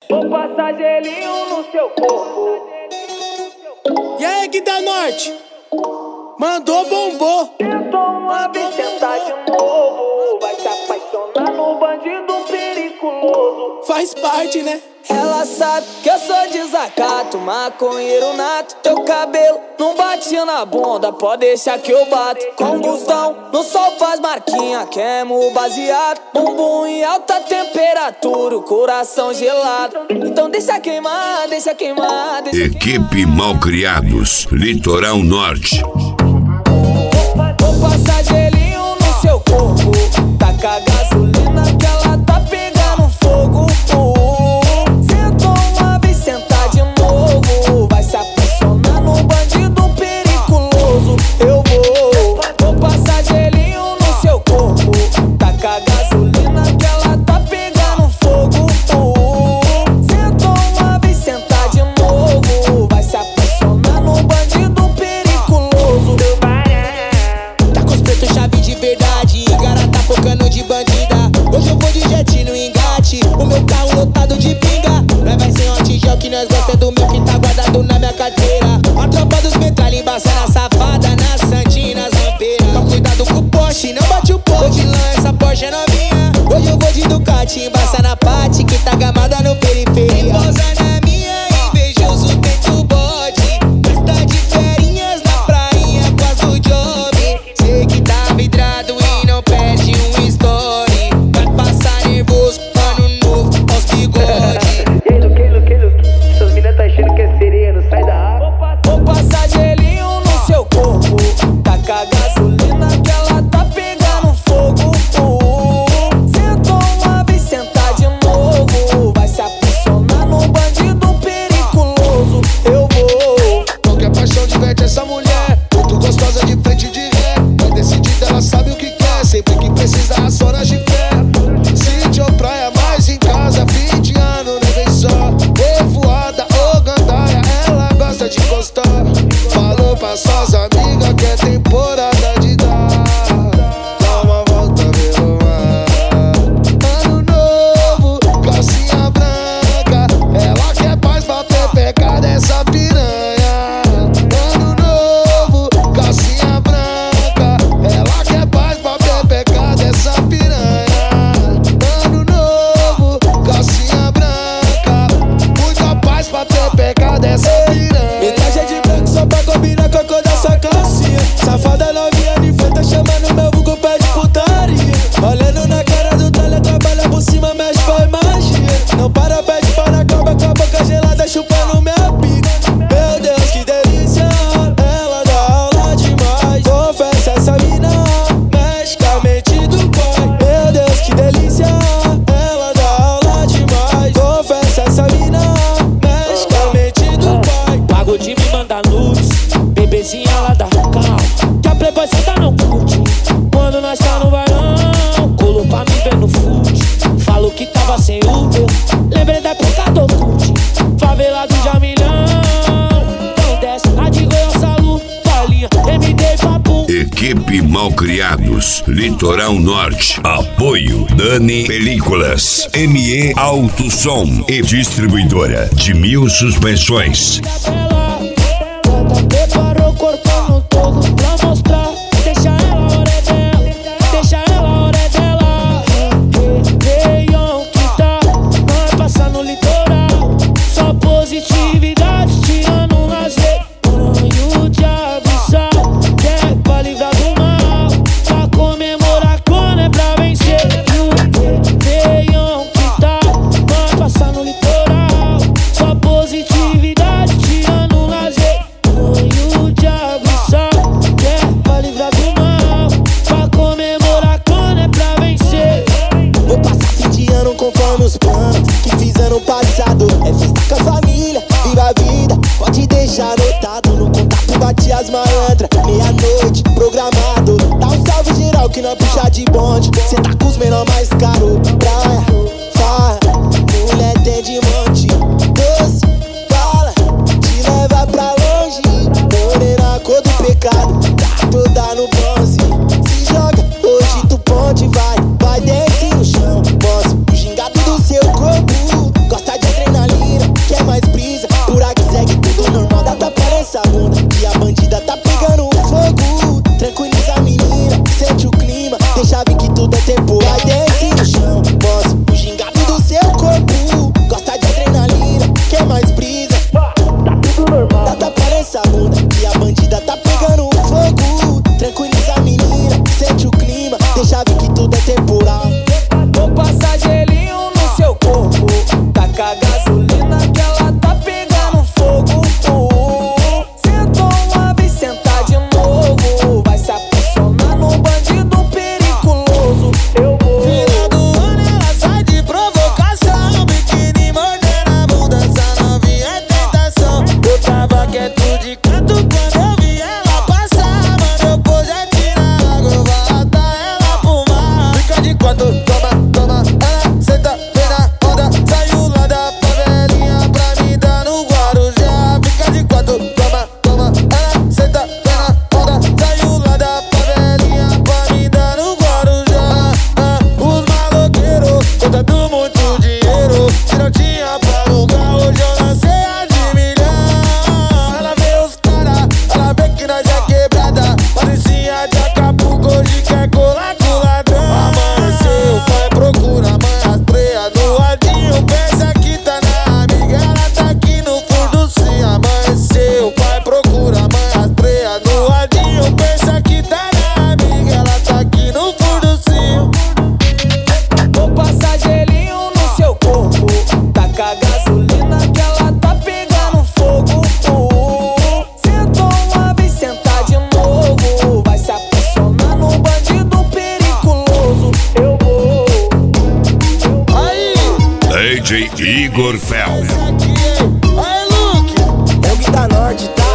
Vou passar gelinho no seu corpo. E aí, Gui da Norte? Mandou, bombou. Tentou uma vez, tentar de novo. Vai se apaixonar no bandido periculoso. Faz parte, né? Ela sabe que eu sou desacato, maconheiro nato. Teu cabelo não bate na bunda, pode deixar que eu bato. Combustão, no sol faz marquinha, queimo baseado. Bumbum em alta temperatura, o coração gelado. Então deixa queimar, deixa queimar, deixa Equipe Malcriados, Litoral Norte. Vou passar gelinho no seu corpo. Taca gasolina que ela tá pegando fogo. Sentou uma vez, sentar de novo. Vai se apaixonar no bandido periculoso. Eu vou passar gelinho no seu corpo. Taca gasolina que ela tá pegando fogo. Sentou uma vez, sentar de novo. Vai se apaixonar no bandido periculoso. Tá com os pretos chave de verdade, cara tá focando de bandida. Hoje eu vou de jet no engate, o meu carro lotado de pinga. Nós vai sem hot gel que nós gosta do meu que tá guardado na minha carteira. A tropa dos metralha embaça na safada, na santina, nas rampeiras. Então cuidado com o Porsche, não bate o pô de lã, essa Porsche é novinha. Hoje eu vou de Ducati, embaça na Pati que tá gamada no periferia. Pousa na minha, invejoso tento bode. Festa de ferinhas na prainha, quase o job. Sei que tá vidrado e não perde um story. Vai passar nervoso, ano novo, aos bigode. Essas minas tá achando que é sereia, não sai da água. Vou passar gelinho no seu corpo. Taca gasolina que ela tá pegando fogo. Sentou uma vez, sentar de novo. Vai se apaixonar no bandido periculoso. Eu vou. Qualquer paixão diverte essa mulher. Muito gostosa de frente de ré. Vai decidida, ela sabe o que quer. Sempre que precisa, as horas de fé. Sítio ou praia, mais em casa. 20 anos, não vem só. Ou voada ou gandaia, ela gosta de gostar. Falou pra suas amigas que é temporada de dar. Dá uma volta pelo mar. Ano novo, calcinha branca. Ela quer paz pra pepecar dessa piranha. Ano novo, calcinha branca. Ela quer paz pra pepecar dessa piranha. Ano novo, calcinha branca. Muita paz pra pepecar dessa piranha. Me traje de branco só pra combinar com a cor dessa calcinha. Safada novinha de frente, chamando meu vulgo pé de putaria. Olhando na cara do talha, trabalha por cima, mexe, faz magia. Não para, pede para, acaba com a boca gelada, chupando minha pica. Meu Deus, que delícia, ela dá aula demais. Confessa essa mina, mexe com a mente do pai. Meu Deus, que delícia, ela dá aula demais. Confessa essa mina, mexe com a mente do pai. Pago de me mandar nudes, bebezinha lá da calma. Que a playboy senta não curte, quando nós tá no bailão. Colo pra me ver no food, falo que tava sem Uber. Lembrei da época do Orkut, favela do Jamilhão. Então desce, a de Goiás, Salu, Palinha, MD e Papo. Equipe Malcriados, Litoral Norte. Apoio Dani Películas, ME Alto Som e distribuidora de 1000 suspensões. Preparou o corpo no todo pra mostrar. Deixa ela a hora dela, deixa ela a hora dela. Réveillon que tá, vai passar no litoral. Só positividade, tirando um lazer. Banho de abissal, que é pra livrar do mal. Pra comemorar quando é pra vencer. Réveillon que tá, vai passar no litoral. Só positividade, tirando um lazer. Banho de abissal, que é pra livrar do mal. Pra comemorar quando é pra vencer. Vou passar fim de ano conforme os planos que fizeram no passado. É festa com a família, viva a vida, pode deixar anotado. No contato bate as malandras, meia-noite, programado. Dá um salve geral que não puxa de bonde. Cê tá com os menor mais caro. Praia, farra, mulher tem de monte. Doce, bala, te leva pra longe. Morena, cor do pecado, tá toda no bronze. Se joga, hoje tu pode, vai desce no chão. Mostra o gingado do seu corpo, gosta de adrenalina. Igor Fel. Aí, Luke. É o Guita Norte, tá?